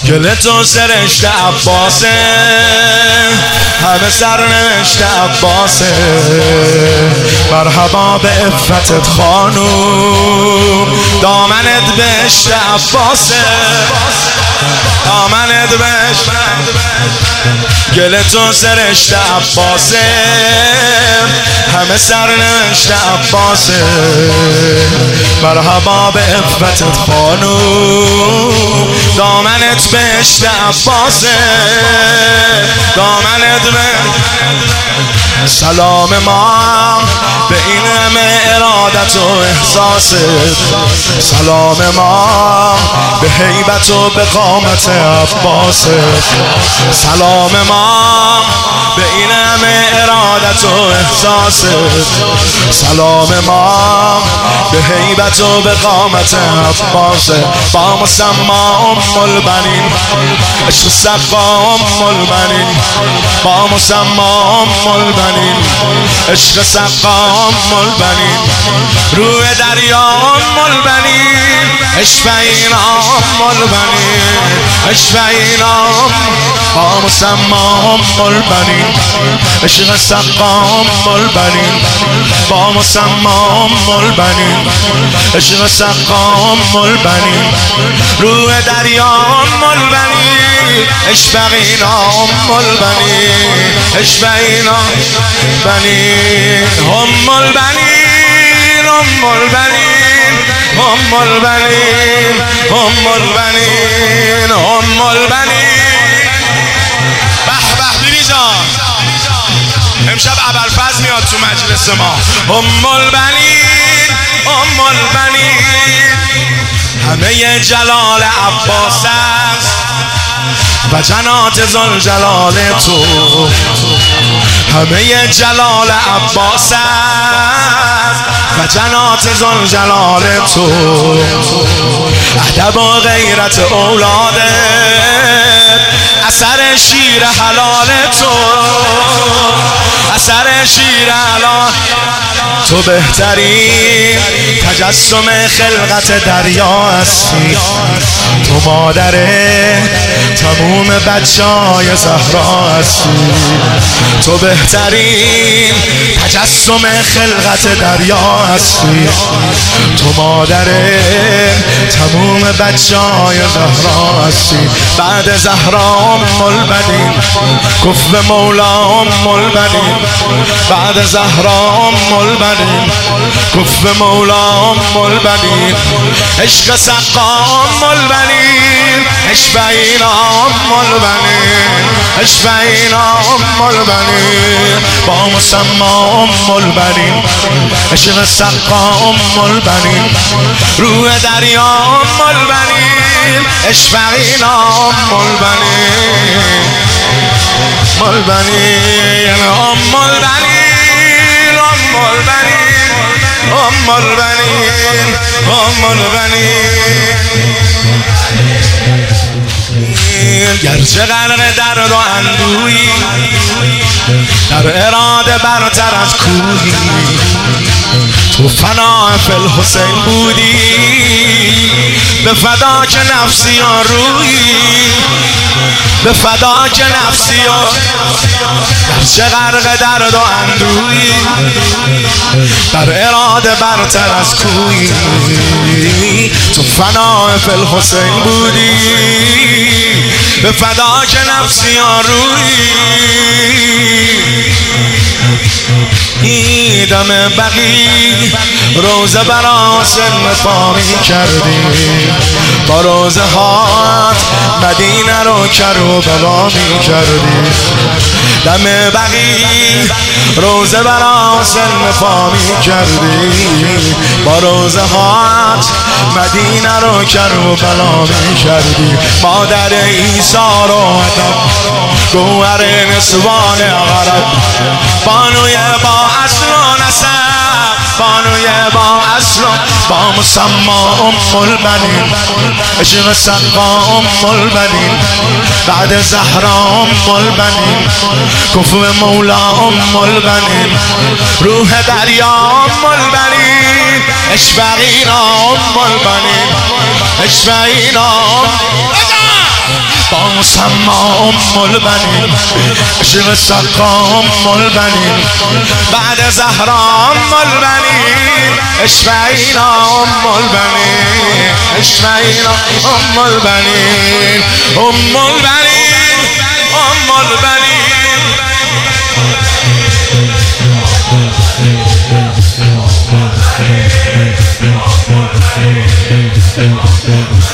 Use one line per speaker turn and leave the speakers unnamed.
گل تو سرشت عباسه، همه سرنوشت عباسه. مرحبا به عفتت خانوم، دامنت بهشت عباسه، دامنت بهشت. گل تو سرشت عباسه، همه سرنوشت عباسه. مرحبا به عفتت خانوم، دامنت بهشت عباسه، دامنت بهشت. سلام ما به این همه ارادت و احساست، سلام ما به هیبت و به قامت عباست، سلام ما به این همه ارادت و احساست، سلام ما به هیبت و به قامت عباست. با مسما البنین عشق سقا البنین، با مسما البنین عشق سقا البنین، روی دریا البنین عشق اینا البنین، عشق اینا. با مسما البنین عشق سقا البنین، با مسما البنین عشق سقا البنین، روی دریا البنین عشق اینا البنین، عشق اینا بنین. هم البنین هم البنین هم البنین هم البنین هم البنین. به به بیبی جان، امشب ابوالفضل میاد تو مجلس ما. هم البنین هم البنین، همه جلال عباس است و جنات ذوالجلال تو، همه جلال عباس است و جنات ذوالجلال تو. ادب و غیرت اولادت اثر شیر حلال تو، اثر شیر حلال تو. بهترین تجسم خلقت دریا هستی، تو مادر تموم بچه‌های زهرا هستی، تو بهترین تجسم خلقت دریا هستی، تو مادر تموم بچه‌های زهرا هستی. بعد زهرا البنین کف مولا البنین، بعد زهرا البنین کف مولا البنین، عشق سقا البنین عشق اینا البنین، عشق اینا البنین. با مسما البنین عشق سقا البنین، روح دریا البنین عشق اینا البنین، البنین ام البنین ام البنین ام البنین ام البنین. گرچه غرق درد و اندوهی، در اراده برتر از کوهی، تو فنا فی الحسین بودی، به فدا که نفسی و روحی، به فدا که نفسی و. گرچه غرق درد و اندوهی، در اراده برتر از کوهی، تو فنا فی الحسین بودی، به فدا که نفسی و روحی. دم بقی روزه برا سن پامی کردی، با روزه هات مدینه رو کربلا می کردی. دم بقی روزه برا سن پامی کردی، با روزه هات مدینه رو کربلا می کردی. مادر عیسی رو ادب گوهر نسوان عرب، بانوی با اصل و نسب، بانوی با اصل با مسما البنین عشق سقا البنین، بعد زهرا البنین کفو مولا البنین، روح دریا البنین عشق اینا البنین، عشق اینا. مسمى البنین، عشق سقا البنین، بعد زهرا البنین، اشفعینا البنین، اشفعینا البنین، البنین، البنین.